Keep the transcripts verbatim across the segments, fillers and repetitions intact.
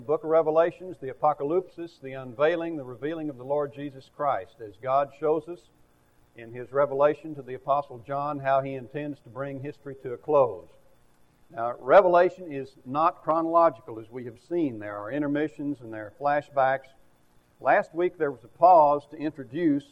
The book of Revelations, the apocalypsis, the unveiling, the revealing of the Lord Jesus Christ, as God shows us in His revelation to the Apostle John how He intends to bring history to a close. Now, Revelation is not chronological, as we have seen. There are intermissions and there are flashbacks. Last week there was a pause to introduce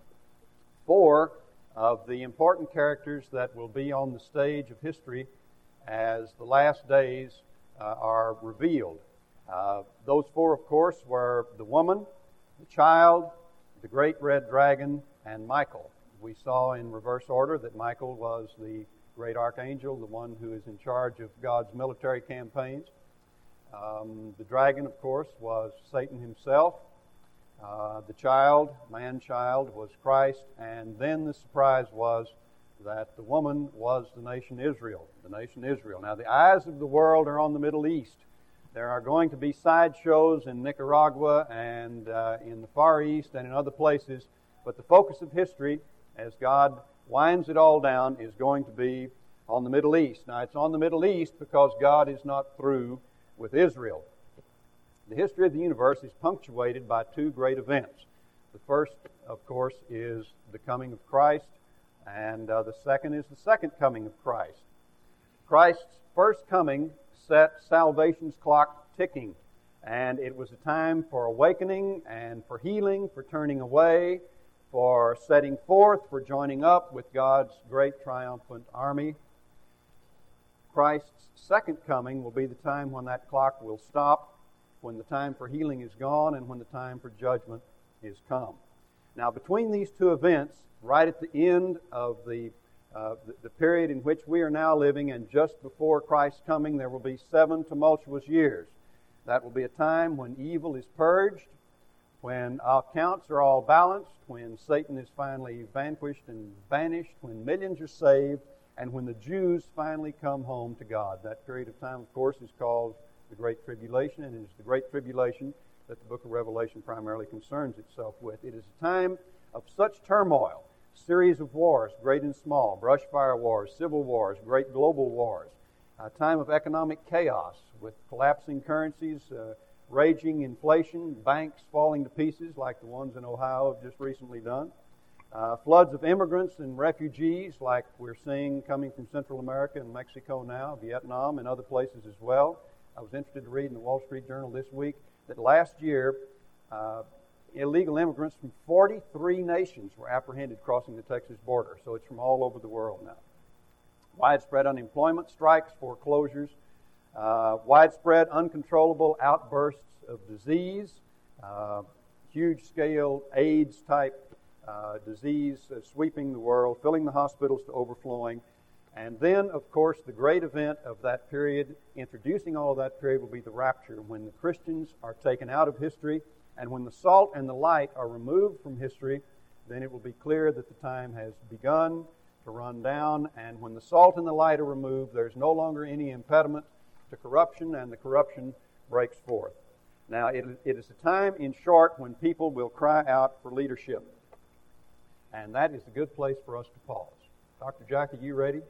four of the important characters that will be on the stage of history as the last days uh, are revealed. Uh, those four, of course, were the woman, the child, the great red dragon, and Michael. We saw in reverse order that Michael was the great archangel, the one who is in charge of God's military campaigns. Um, the dragon, of course, was Satan himself. Uh, the child, man-child, was Christ. And then the surprise was that the woman was the nation Israel, the nation Israel. Now, the eyes of the world are on the Middle East. There are going to be sideshows in Nicaragua and uh, in the Far East and in other places, but the focus of history, as God winds it all down, is going to be on the Middle East. Now, it's on the Middle East because God is not through with Israel. The history of the universe is punctuated by two great events. The first, of course, is the coming of Christ, and uh, the second is the second coming of Christ. Christ's first coming set salvation's clock ticking, and it was a time for awakening and for healing, for turning away, for setting forth, for joining up with God's great triumphant army. Christ's second coming will be the time when that clock will stop, when the time for healing is gone, and when the time for judgment is come. Now, between these two events, right at the end of the Uh, the, the period in which we are now living, and just before Christ's coming, there will be seven tumultuous years. That will be a time when evil is purged, when accounts are all balanced, when Satan is finally vanquished and banished, when millions are saved, and when the Jews finally come home to God. That period of time, of course, is called the Great Tribulation, and it is the Great Tribulation that the book of Revelation primarily concerns itself with. It is a time of such turmoil, series of wars, great and small, brush fire wars, civil wars, great global wars, a time of economic chaos with collapsing currencies, uh, raging inflation, banks falling to pieces like the ones in Ohio have just recently done, uh, floods of immigrants and refugees like we're seeing coming from Central America and Mexico now, Vietnam and other places as well. I was interested to read in the Wall Street Journal this week that last year uh, illegal immigrants from forty-three nations were apprehended crossing the Texas border. So it's from all over the world now. Widespread unemployment, strikes, foreclosures, uh, widespread uncontrollable outbursts of disease, uh, huge-scale AIDS-type uh, disease uh, sweeping the world, filling the hospitals to overflowing. And then, of course, the great event of that period, introducing all of that period, will be the rapture, when the Christians are taken out of history. And when the salt and the light are removed from history, then it will be clear that the time has begun to run down. And when the salt and the light are removed, there's no longer any impediment to corruption, and the corruption breaks forth. Now, it, it is a time, in short, when people will cry out for leadership. And that is a good place for us to pause. Doctor Jack, are you ready?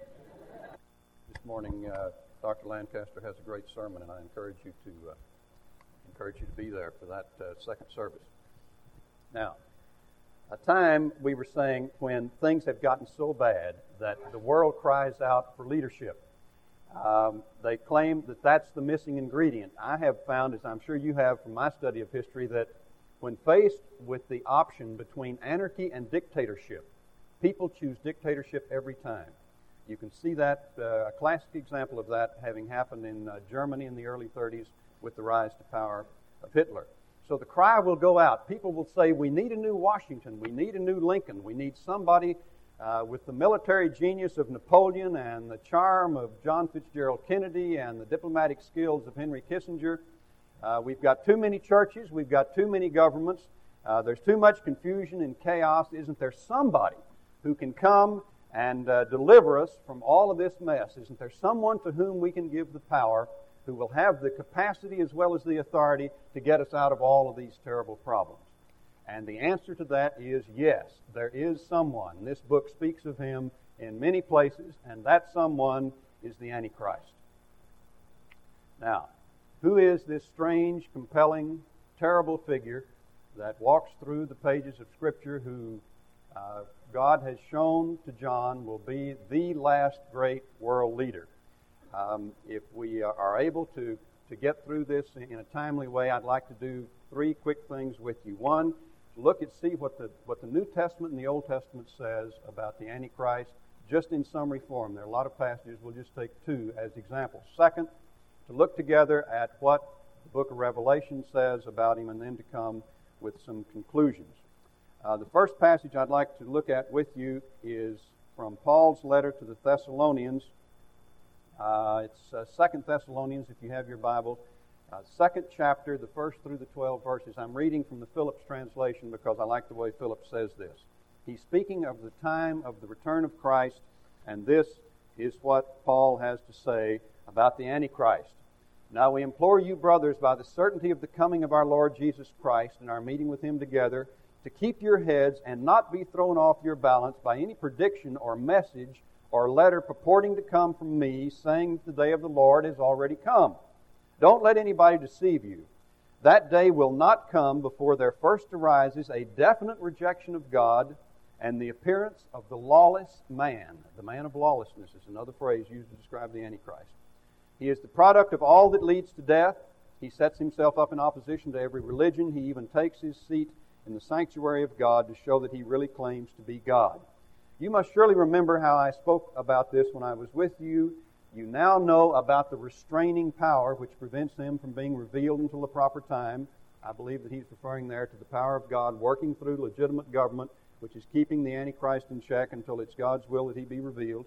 This morning, uh, Doctor Lancaster has a great sermon, and I encourage you to... Uh, encourage you to be there for that uh, second service. Now, a time, we were saying, when things have gotten so bad that the world cries out for leadership. Um, they claim that that's the missing ingredient. I have found, as I'm sure you have from my study of history, that when faced with the option between anarchy and dictatorship, people choose dictatorship every time. You can see that, uh, a classic example of that having happened in uh, Germany in the early thirties, with the rise to power of Hitler. So the cry will go out. People will say, we need a new Washington, we need a new Lincoln, we need somebody uh, with the military genius of Napoleon and the charm of John Fitzgerald Kennedy and the diplomatic skills of Henry Kissinger. Uh, we've got too many churches, we've got too many governments, uh, there's too much confusion and chaos. Isn't there somebody who can come and uh, deliver us from all of this mess? Isn't there someone to whom we can give the power, who will have the capacity as well as the authority to get us out of all of these terrible problems? And the answer to that is yes, there is someone. This book speaks of him in many places, and that someone is the Antichrist. Now, Who is this strange, compelling, terrible figure that walks through the pages of Scripture who uh, God has shown to John will be the last great world leader? Um, if we are able to, to get through this in a timely way, I'd like to do three quick things with you. One, look and see what the what the New Testament and the Old Testament says about the Antichrist, just in summary form. There are a lot of passages. We'll just take two as examples. Second, to look together at what the book of Revelation says about him, and then to come with some conclusions. Uh, the first passage I'd like to look at with you is from Paul's letter to the Thessalonians. Uh, it's uh, Second Thessalonians, if you have your Bible. Uh, second chapter, the first through the twelve verses. I'm reading from the Phillips translation because I like the way Phillips says this. He's speaking of the time of the return of Christ, and this is what Paul has to say about the Antichrist. Now we implore you, brothers, by the certainty of the coming of our Lord Jesus Christ and our meeting with Him together, to keep your heads and not be thrown off your balance by any prediction or message or letter purporting to come from me, saying that the day of the Lord has already come. Don't let anybody deceive you. That day will not come before there first arises a definite rejection of God and the appearance of the lawless man. The man of lawlessness is another phrase used to describe the Antichrist. He is the product of all that leads to death. He sets himself up in opposition to every religion. He even takes his seat in the sanctuary of God to show that he really claims to be God. You must surely remember how I spoke about this when I was with you. You now know about the restraining power which prevents him from being revealed until the proper time. I believe that he's referring there to the power of God working through legitimate government, which is keeping the Antichrist in check until it's God's will that he be revealed.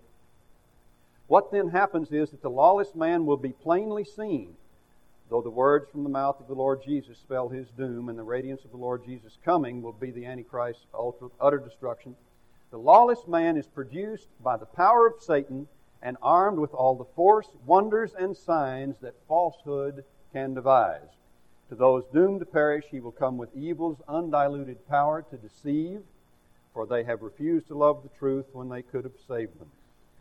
What then happens is that the lawless man will be plainly seen, though the words from the mouth of the Lord Jesus spell his doom, and the radiance of the Lord Jesus' coming will be the Antichrist's utter destruction. The lawless man is produced by the power of Satan and armed with all the force, wonders, and signs that falsehood can devise. To those doomed to perish, he will come with evil's undiluted power to deceive, for they have refused to love the truth when they could have saved them.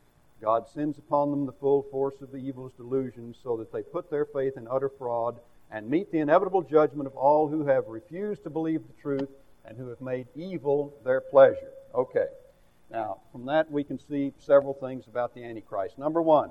God sends upon them the full force of the evil's delusions so that they put their faith in utter fraud and meet the inevitable judgment of all who have refused to believe the truth and who have made evil their pleasure. Okay. Now, from that we can see several things about the Antichrist. Number one,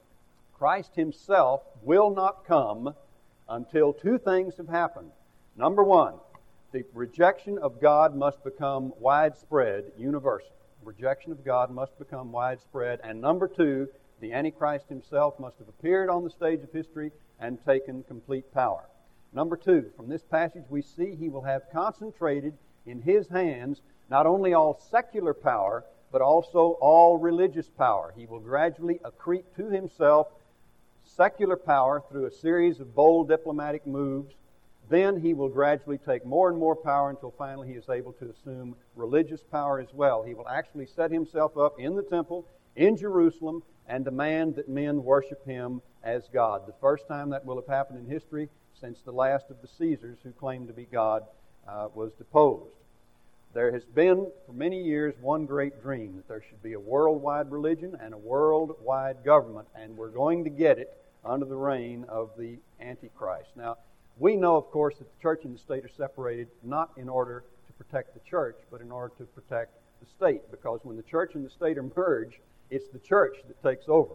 Christ himself will not come until two things have happened. Number one, the rejection of God must become widespread, universal. Rejection of God must become widespread. And number two, the Antichrist himself must have appeared on the stage of history and taken complete power. Number two, from this passage we see he will have concentrated in his hands not only all secular power, but also all religious power. He will gradually accrete to himself secular power through a series of bold diplomatic moves. Then he will gradually take more and more power until finally he is able to assume religious power as well. He will actually set himself up in the temple in Jerusalem and demand that men worship him as God. The first time that will have happened in history since the last of the Caesars who claimed to be God uh, was deposed. There has been for many years one great dream that there should be a worldwide religion and a worldwide government, and we're going to get it under the reign of the Antichrist. Now, we know, of course, that the church and the state are separated not in order to protect the church, but in order to protect the state, because when the church and the state are merged, it's the church that takes over.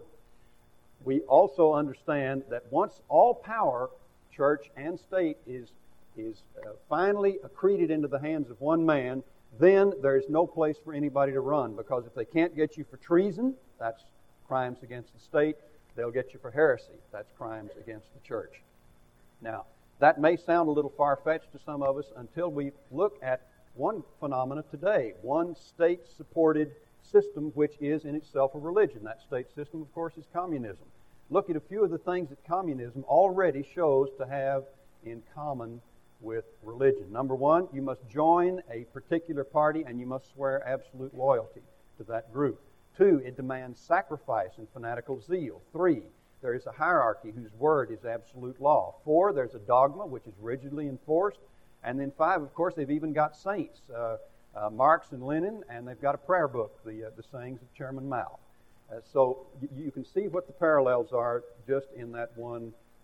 We also understand that once all power, church and state, is is uh, finally accreted into the hands of one man, then there is no place for anybody to run, because if they can't get you for treason, that's crimes against the state. They'll get you for heresy. That's crimes against the church. Now, that may sound a little far-fetched to some of us until we look at one phenomena today, one state-supported system which is in itself a religion. That state system, of course, is communism. Look at a few of the things that communism already shows to have in common with religion. Number one, you must join a particular party and you must swear absolute loyalty to that group. Two, it demands sacrifice and fanatical zeal. Three, there is a hierarchy whose word is absolute law. Four, there's a dogma which is rigidly enforced. And then five, of course, they've even got saints, uh, uh, Marx and Lenin, and they've got a prayer book, the uh, the sayings of Chairman Mao. Uh, so you, you can see what the parallels are just in that one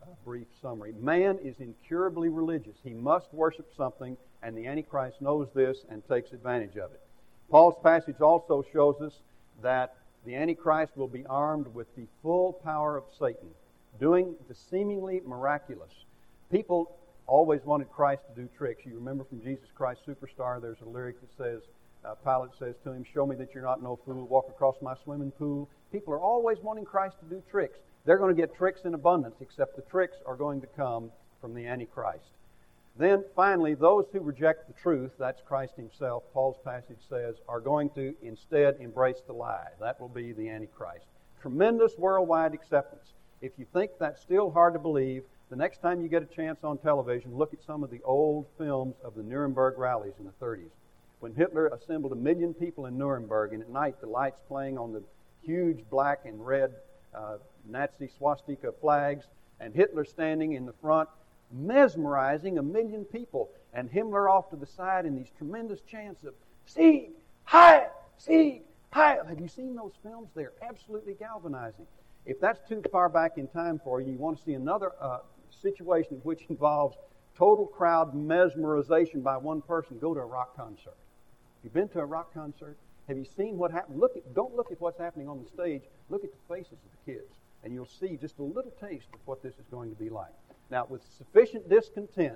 a brief summary. Man is incurably religious. He must worship something, and the Antichrist knows this and takes advantage of it. Paul's passage also shows us that the Antichrist will be armed with the full power of Satan, doing the seemingly miraculous. People always wanted Christ to do tricks. You remember from Jesus Christ Superstar, there's a lyric that says, uh, Pilate says to him, "Show me that you're not no fool, walk across my swimming pool." People are always wanting Christ to do tricks. They're going to get tricks in abundance, except the tricks are going to come from the Antichrist. Then, finally, those who reject the truth, that's Christ himself, Paul's passage says, are going to instead embrace the lie. That will be the Antichrist. Tremendous worldwide acceptance. If you think that's still hard to believe, the next time you get a chance on television, look at some of the old films of the Nuremberg rallies in the thirties. When Hitler assembled a million people in Nuremberg, and at night the lights playing on the huge black and red uh, Nazi swastika flags, and Hitler standing in the front, mesmerizing a million people, and Himmler off to the side in these tremendous chants of Sieg, Heil, Sieg, Heil. Have you seen those films? They're absolutely galvanizing. If that's too far back in time for you, you want to see another uh, situation which involves total crowd mesmerization by one person, go to a rock concert. You've been to a rock concert? Have you seen what happened? Look at, don't look at what's happening on the stage. Look at the faces of the kids, and you'll see just a little taste of what this is going to be like. Now, with sufficient discontent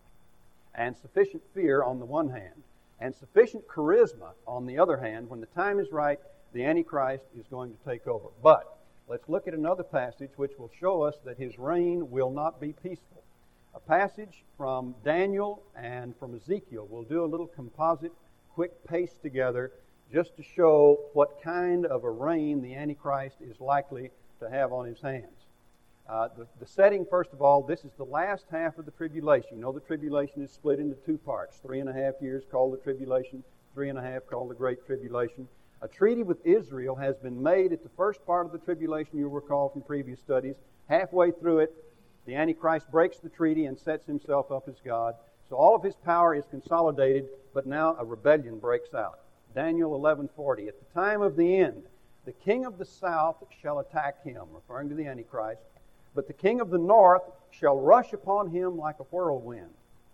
and sufficient fear on the one hand, and sufficient charisma on the other hand, when the time is right, the Antichrist is going to take over. But let's look at another passage which will show us that his reign will not be peaceful. A passage from Daniel and from Ezekiel. We'll do a little composite, quick paste together just to show what kind of a reign the Antichrist is likely to have on his hands. Uh, the, the setting, first of all, this is the last half of the tribulation. You know the tribulation is split into two parts. Three and a half years called the tribulation, three and a half called the Great Tribulation. A treaty with Israel has been made at the first part of the tribulation, you'll recall from previous studies. Halfway through it, the Antichrist breaks the treaty and sets himself up as God. So all of his power is consolidated, but now a rebellion breaks out. Daniel eleven forty, at the time of the end, the king of the south shall attack him, referring to the Antichrist, but the king of the north shall rush upon him like a whirlwind.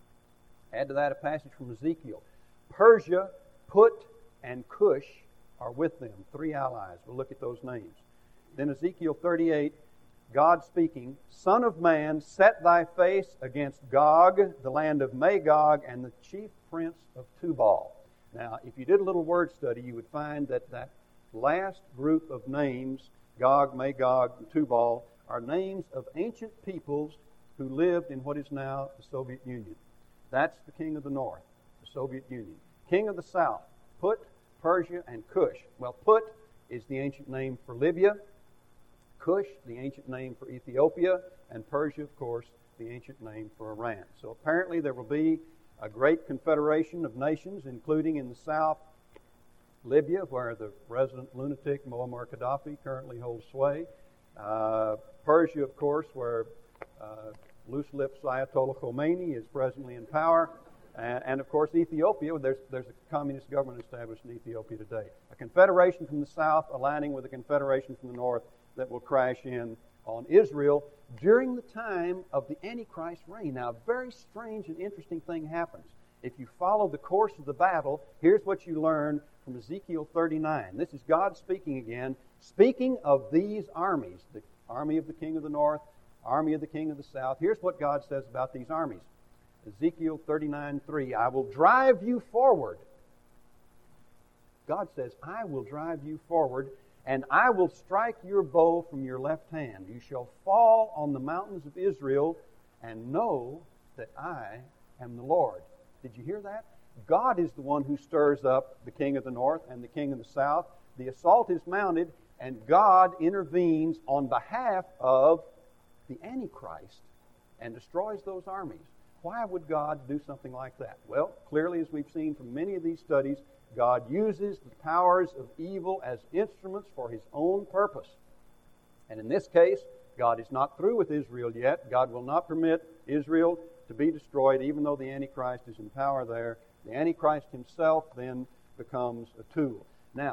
Add to that a passage from Ezekiel. Persia, Put, and Cush are with them, three allies. We'll look at those names. Then Ezekiel thirty-eight, God speaking, Son of man, set thy face against Gog, the land of Magog, and the chief prince of Tubal. Now, if you did a little word study, you would find that that last group of names, Gog, Magog, and Tubal, are names of ancient peoples who lived in what is now the Soviet Union. That's the king of the north, the Soviet Union. King of the south, Put, Persia, and Cush. Well, Put is the ancient name for Libya, Cush, the ancient name for Ethiopia, and Persia, of course, the ancient name for Iran. So apparently there will be a great confederation of nations, including in the south, Libya, where the resident lunatic Muammar Gaddafi currently holds sway. Uh, Persia, of course, where uh, loose-lipped Ayatollah Khomeini is presently in power. And, and of course, Ethiopia, there's, there's a communist government established in Ethiopia today. A confederation from the south aligning with a confederation from the north that will crash in on Israel during the time of the Antichrist reign. Now, a very strange and interesting thing happens. If you follow the course of the battle, here's what you learn from Ezekiel thirty-nine. This is God speaking again, speaking of these armies, the army of the king of the north, army of the king of the south. Here's what God says about these armies. Ezekiel thirty-nine three, I will drive you forward. God says, I will drive you forward, and I will strike your bow from your left hand. You shall fall on the mountains of Israel and know that I am the Lord. Did you hear that? God is the one who stirs up the king of the north and the king of the south. The assault is mounted, and God intervenes on behalf of the Antichrist and destroys those armies. Why would God do something like that? Well, clearly, as we've seen from many of these studies, God uses the powers of evil as instruments for His own purpose. And in this case, God is not through with Israel yet. God will not permit Israel to be destroyed, even though the Antichrist is in power there. The Antichrist himself then becomes a tool. Now,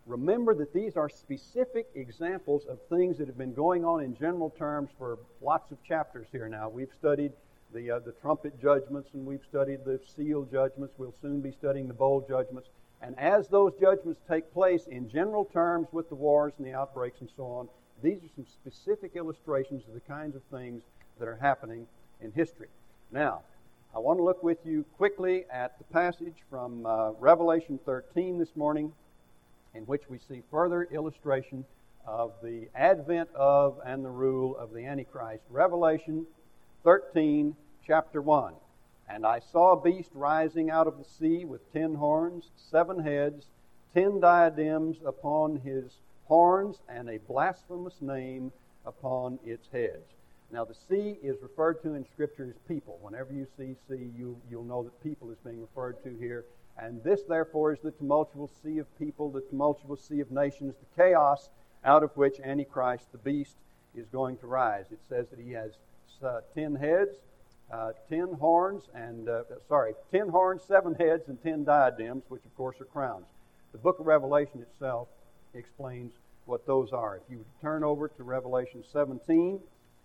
remember that these are specific examples of things that have been going on in general terms for lots of chapters here now. We've studied the uh, the trumpet judgments, and we've studied the seal judgments. We'll soon be studying the bowl judgments. And as those judgments take place in general terms with the wars and the outbreaks and so on, these are some specific illustrations of the kinds of things that are happening in history. Now, I want to look with you quickly at the passage from uh, Revelation thirteen this morning, in which we see further illustration of the advent of and the rule of the Antichrist. Revelation thirteen, chapter one. And I saw a beast rising out of the sea with ten horns, seven heads, ten diadems upon his horns, and a blasphemous name upon its heads. Now, the sea is referred to in Scripture as people. Whenever you see sea, you, you'll know that people is being referred to here. And this, therefore, is the tumultuous sea of people, the tumultuous sea of nations, the chaos out of which Antichrist, the beast, is going to rise. It says that he has uh, ten heads, uh, ten horns, and, uh, sorry, ten horns, seven heads, and ten diadems, which, of course, are crowns. The book of Revelation itself explains what those are. If you would turn over to Revelation seventeen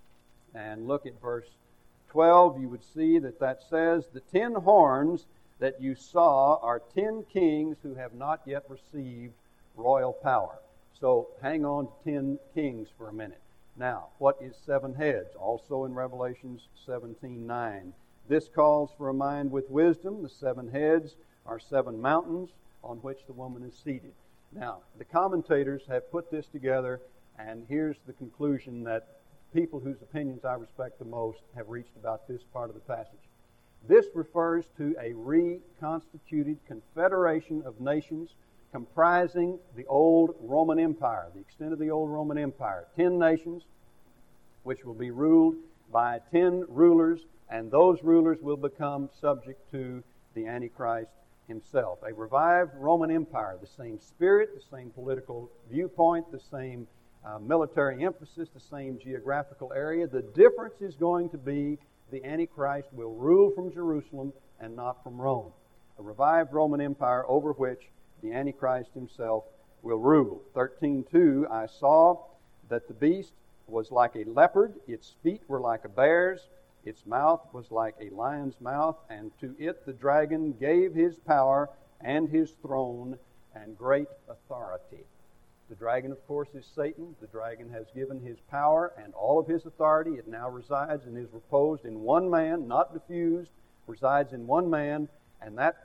and look at verse twelve, you would see that that says, the ten horns that you saw are ten kings who have not yet received royal power. So hang on to ten kings for a minute. Now, what is seven heads? Also in Revelation seventeen nine. This calls for a mind with wisdom. The seven heads are seven mountains on which the woman is seated. Now, the commentators have put this together, and here's the conclusion that people whose opinions I respect the most have reached about this part of the passage. This refers to a reconstituted confederation of nations comprising the old Roman Empire, the extent of the old Roman Empire. Ten nations, which will be ruled by ten rulers, and those rulers will become subject to the Antichrist himself. A revived Roman Empire, the same spirit, the same political viewpoint, the same uh, military emphasis, the same geographical area. The difference is going to be the Antichrist will rule from Jerusalem and not from Rome. A revived Roman Empire over which the Antichrist himself will rule. thirteen two, I saw that the beast was like a leopard, its feet were like a bear's, its mouth was like a lion's mouth, and to it the dragon gave his power and his throne and great authority. The dragon, of course, is Satan. The dragon has given his power and all of his authority. It now resides and is reposed in one man, not diffused, resides in one man, and that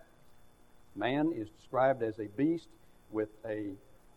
man is described as a beast with a,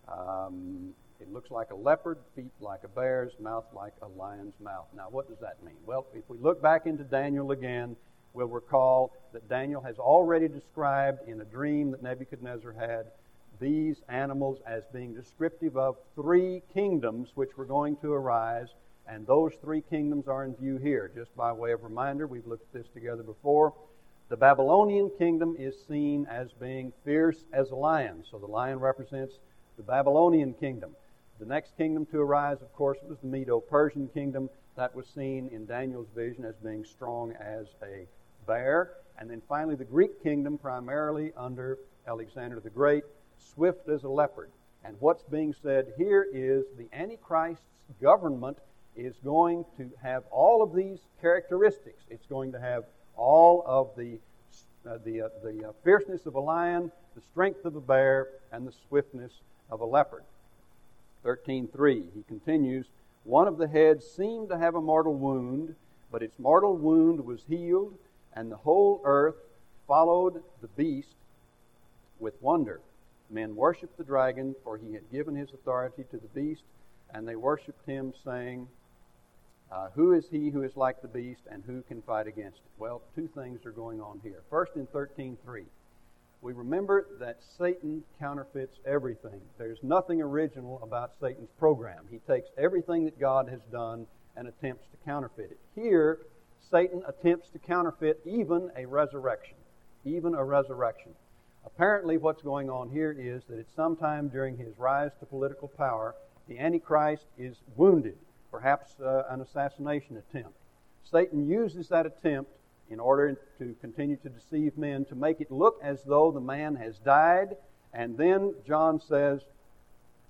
um, it looks like a leopard, feet like a bear's, mouth like a lion's mouth. Now, what does that mean? Well, if we look back into Daniel again, we'll recall that Daniel has already described in a dream that Nebuchadnezzar had these animals as being descriptive of three kingdoms which were going to arise, and those three kingdoms are in view here. Just by way of reminder, we've looked at this together before. The Babylonian kingdom is seen as being fierce as a lion, so the lion represents the Babylonian kingdom. The next kingdom to arise, of course, was the Medo-Persian kingdom. That was seen in Daniel's vision as being strong as a bear. And then finally, the Greek kingdom, primarily under Alexander the Great, swift as a leopard. And what's being said here is the Antichrist's government is going to have all of these characteristics. It's going to have all of the uh, the uh, the uh, fierceness of a lion, the strength of a bear, and the swiftness of a leopard. thirteen three, he continues, one of the heads seemed to have a mortal wound, but its mortal wound was healed, and the whole earth followed the beast with wonder. Men worshipped the dragon, for he had given his authority to the beast, and they worshipped him, saying, uh, who is he who is like the beast, and who can fight against it? Well, two things are going on here. First, in thirteen three, we remember that Satan counterfeits everything. There's nothing original about Satan's program. He takes everything that God has done and attempts to counterfeit it. Here, Satan attempts to counterfeit even a resurrection. Even a resurrection. Apparently, what's going on here is that at some time during his rise to political power, the Antichrist is wounded, perhaps uh, an assassination attempt. Satan uses that attempt in order to continue to deceive men, to make it look as though the man has died, and then John says,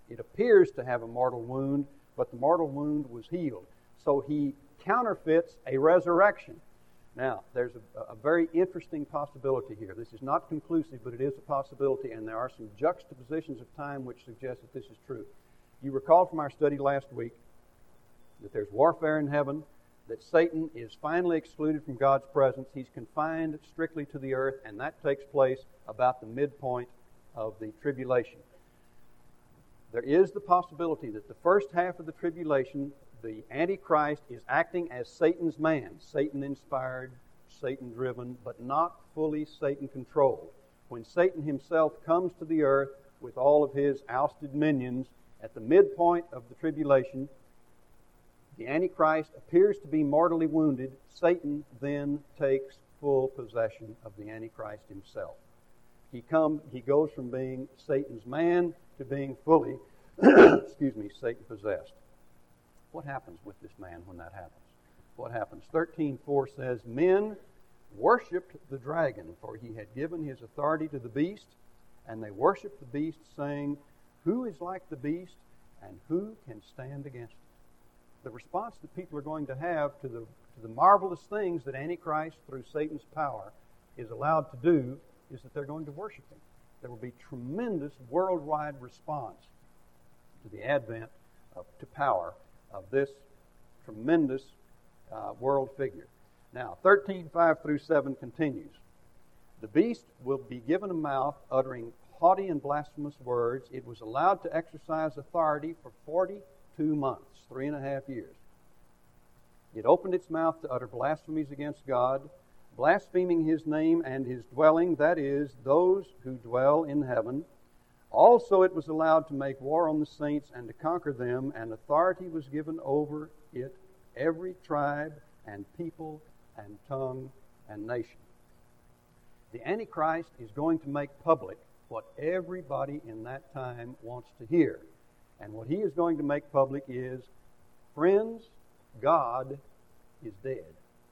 It appears to have a mortal wound, but the mortal wound was healed. So he counterfeits a resurrection. Now, there's a, a very interesting possibility here. This is not conclusive, but it is a possibility, and there are some juxtapositions of time which suggest that this is true. You recall from our study last week that there's warfare in heaven, that Satan is finally excluded from God's presence. He's confined strictly to the earth, and that takes place about the midpoint of the tribulation. There is the possibility that the first half of the tribulation, the Antichrist is acting as Satan's man, Satan-inspired, Satan-driven, but not fully Satan-controlled. When Satan himself comes to the earth with all of his ousted minions at the midpoint of the tribulation, the Antichrist appears to be mortally wounded. Satan then takes full possession of the Antichrist himself. He come, he goes from being Satan's man to being fully, excuse me, Satan-possessed. What happens with this man when that happens? What happens? thirteen four says, men worshipped the dragon, for he had given his authority to the beast, and they worshipped the beast, saying, who is like the beast, and who can stand against it? The response that people are going to have to the, to the marvelous things that Antichrist, through Satan's power, is allowed to do, is that they're going to worship him. There will be tremendous worldwide response to the advent of, to power of this tremendous uh, world figure. Now, thirteen five through seven continues. The beast will be given a mouth uttering haughty and blasphemous words. It was allowed to exercise authority for forty-two months, three and a half years. It opened its mouth to utter blasphemies against God, blaspheming his name and his dwelling, that is, those who dwell in heaven. Also it was allowed to make war on the saints and to conquer them, and authority was given over it every tribe and people and tongue and nation. The Antichrist is going to make public what everybody in that time wants to hear. And what he is going to make public is, friends, God is dead.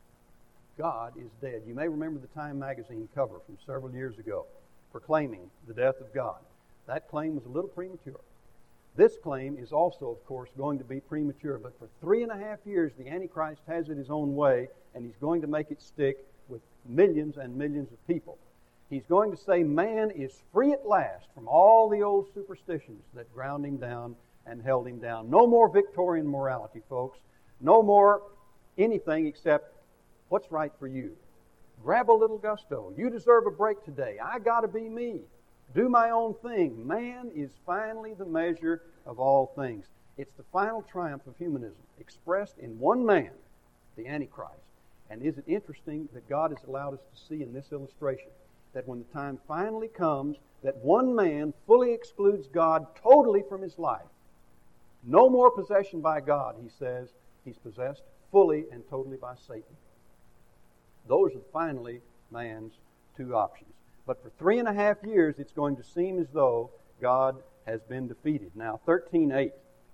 God is dead. You may remember the Time magazine cover from several years ago proclaiming the death of God. That claim was a little premature. This claim is also, of course, going to be premature, but for three and a half years the Antichrist has it his own way, and he's going to make it stick with millions and millions of people. He's going to say man is free at last from all the old superstitions that ground him down and held him down. No more Victorian morality, folks. No more anything except what's right for you. Grab a little gusto. You deserve a break today. I got to be me. Do my own thing. Man is finally the measure of all things. It's the final triumph of humanism expressed in one man, the Antichrist. And is it interesting that God has allowed us to see in this illustration that when the time finally comes, that one man fully excludes God totally from his life. No more possession by God, he says. He's possessed fully and totally by Satan. Those are finally man's two options. But for three and a half years, it's going to seem as though God has been defeated. Now, thirteen eight.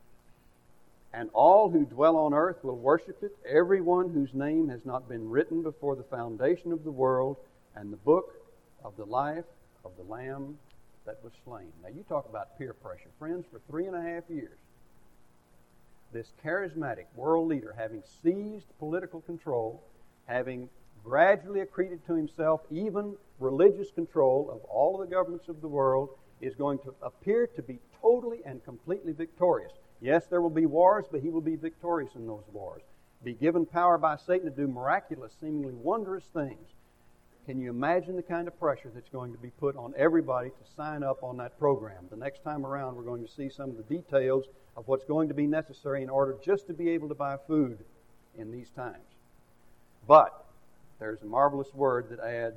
And all who dwell on earth will worship it, everyone whose name has not been written before the foundation of the world, and the book of the life of the Lamb that was slain. Now, you talk about peer pressure. Friends, for three and a half years, this charismatic world leader, having seized political control, having gradually accreted to himself even religious control of all of the governments of the world, is going to appear to be totally and completely victorious. Yes, there will be wars, but he will be victorious in those wars. Be given power by Satan to do miraculous, seemingly wondrous things. Can you imagine the kind of pressure that's going to be put on everybody to sign up on that program? The next time around, we're going to see some of the details of what's going to be necessary in order just to be able to buy food in these times. But there's a marvelous word that adds,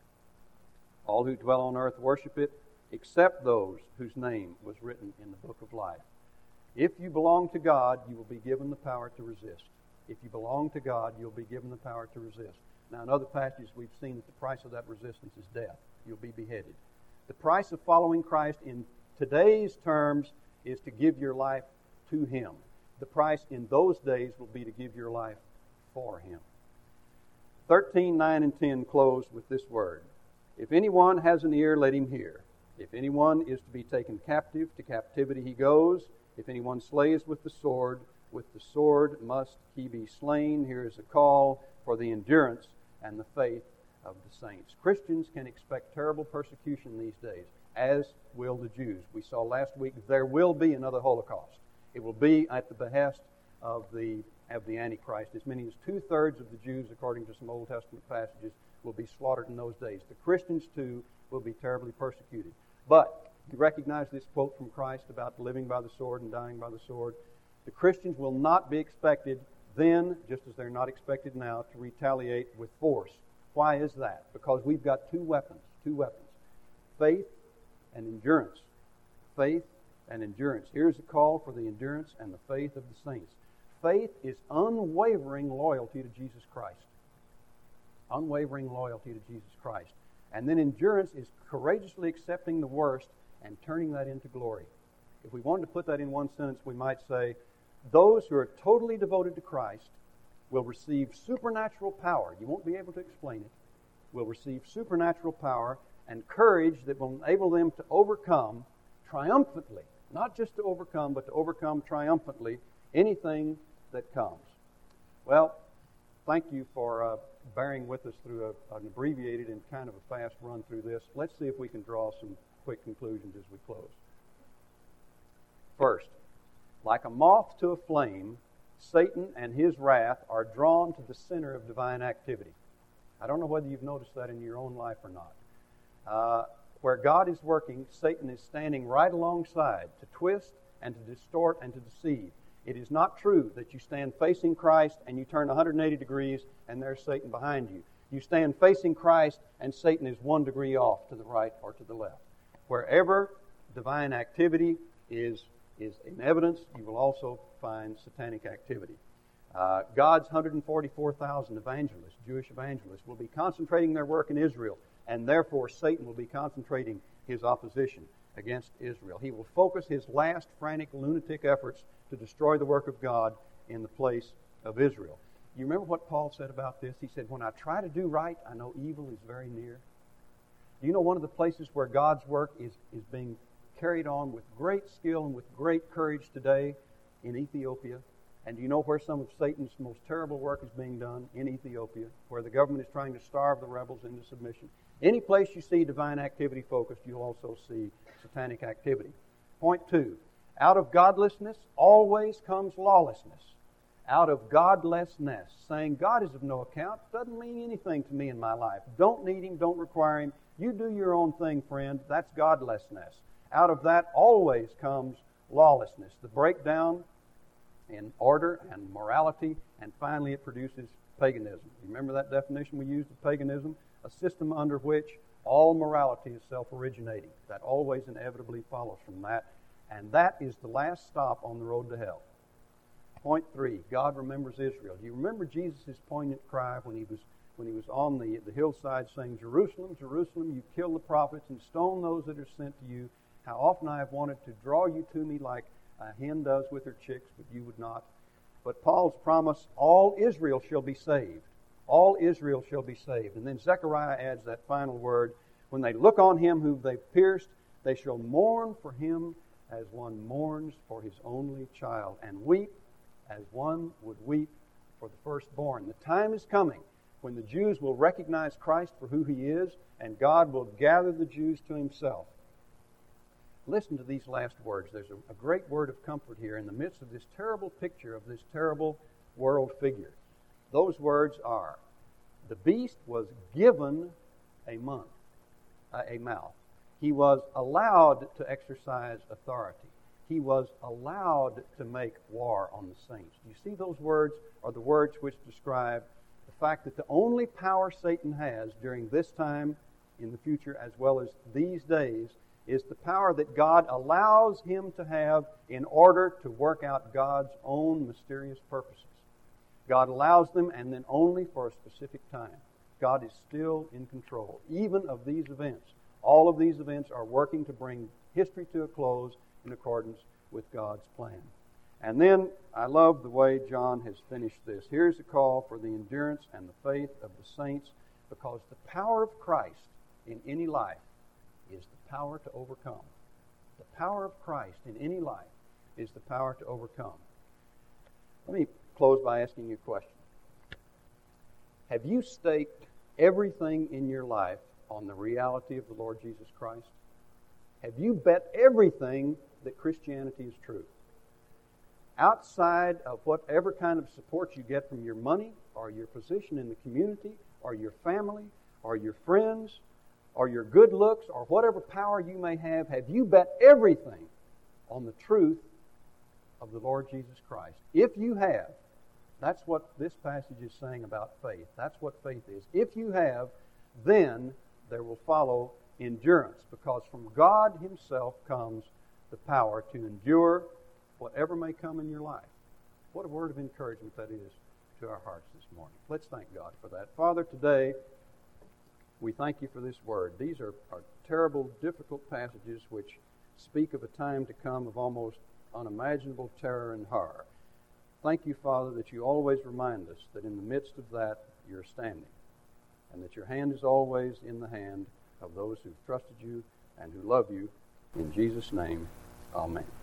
all who dwell on earth worship it, except those whose name was written in the book of life. If you belong to God, you will be given the power to resist. If you belong to God, you'll be given the power to resist. Now, in other passages, we've seen that the price of that resistance is death. You'll be beheaded. The price of following Christ in today's terms is to give your life to Him. The price in those days will be to give your life for Him. thirteen, nine, and ten close with this word. If anyone has an ear, let him hear. If anyone is to be taken captive, to captivity he goes. If anyone slays with the sword, with the sword must he be slain. Here is a call for the endurance and the faith of the saints. Christians can expect terrible persecution these days, as will the Jews. We saw last week there will be another Holocaust. It will be at the behest of the of the Antichrist. As many as two-thirds of the Jews, according to some Old Testament passages, will be slaughtered in those days. The Christians, too, will be terribly persecuted. But you recognize this quote from Christ about living by the sword and dying by the sword. The Christians will not be expected then, just as they're not expected now, to retaliate with force. Why is that? Because we've got two weapons, two weapons. Faith and endurance. Faith and endurance. Here's a call for the endurance and the faith of the saints. Faith is unwavering loyalty to Jesus Christ. Unwavering loyalty to Jesus Christ. And then endurance is courageously accepting the worst and turning that into glory. If we wanted to put that in one sentence, we might say, those who are totally devoted to Christ will receive supernatural power. You won't be able to explain it. Will receive supernatural power and courage that will enable them to overcome triumphantly, not just to overcome, but to overcome triumphantly anything that comes. Well, thank you for uh, bearing with us through a, an abbreviated and kind of a fast run through this. Let's see if we can draw some quick conclusions as we close. First, like a moth to a flame, Satan and his wrath are drawn to the center of divine activity. I don't know whether you've noticed that in your own life or not. Uh, where God is working, Satan is standing right alongside to twist and to distort and to deceive. It is not true that you stand facing Christ and you turn one hundred eighty degrees and there's Satan behind you. You stand facing Christ and Satan is one degree off to the right or to the left. Wherever divine activity is, is in evidence, you will also find satanic activity. Uh, God's one hundred forty-four thousand evangelists, Jewish evangelists, will be concentrating their work in Israel, and therefore Satan will be concentrating his opposition against Israel. He will focus his last frantic lunatic efforts to destroy the work of God in the place of Israel. You remember what Paul said about this? He said, when I try to do right, I know evil is very near. Do you know one of the places where God's work is, is being carried on with great skill and with great courage today? In Ethiopia. And do you know where some of Satan's most terrible work is being done? In Ethiopia, where the government is trying to starve the rebels into submission. Any place you see divine activity focused, you'll also see satanic activity. Point two, out of godlessness always comes lawlessness. Out of godlessness, saying God is of no account, doesn't mean anything to me in my life. Don't need Him, don't require Him. You do your own thing, friend. That's godlessness. Out of that always comes lawlessness, the breakdown in order and morality, and finally it produces paganism. Remember that definition we used of paganism? A system under which all morality is self-originating. That always inevitably follows from that, and that is the last stop on the road to hell. Point three, God remembers Israel. Do you remember Jesus' poignant cry when he was when he was on the, the hillside saying, Jerusalem, Jerusalem, you kill the prophets and stone those that are sent to you. How often I have wanted to draw you to me like a hen does with her chicks, but you would not. But Paul's promise, all Israel shall be saved. All Israel shall be saved. And then Zechariah adds that final word, when they look on him whom they've pierced, they shall mourn for him as one mourns for his only child, and weep as one would weep for the firstborn. The time is coming when the Jews will recognize Christ for who He is, and God will gather the Jews to Himself. Listen to these last words. There's a, a great word of comfort here in the midst of this terrible picture of this terrible world figure. Those words are, the beast was given a month, uh, a mouth. He was allowed to exercise authority. He was allowed to make war on the saints. Do you see those words are the words which describe the fact that the only power Satan has during this time, in the future, as well as these days, is the power that God allows him to have in order to work out God's own mysterious purposes. God allows them, and then only for a specific time. God is still in control, even of these events. All of these events are working to bring history to a close in accordance with God's plan. And then, I love the way John has finished this. Here's a call for the endurance and the faith of the saints, because the power of Christ in any life is the power to overcome. The power of Christ in any life is the power to overcome. Let me close by asking you a question. Have you staked everything in your life on the reality of the Lord Jesus Christ? Have you bet everything that Christianity is true? Outside of whatever kind of support you get from your money or your position in the community or your family or your friends or your good looks or whatever power you may have, have you bet everything on the truth of the Lord Jesus Christ? If you have, that's what this passage is saying about faith. That's what faith is. If you have, then there will follow endurance, because from God Himself comes the power to endure whatever may come in your life. What a word of encouragement that is to our hearts this morning. Let's thank God for that. Father, today we thank You for this word. These are, are terrible, difficult passages which speak of a time to come of almost unimaginable terror and horror. Thank You, Father, that You always remind us that in the midst of that You're standing, and that Your hand is always in the hand of those who've trusted You and who love You. In Jesus' name, amen.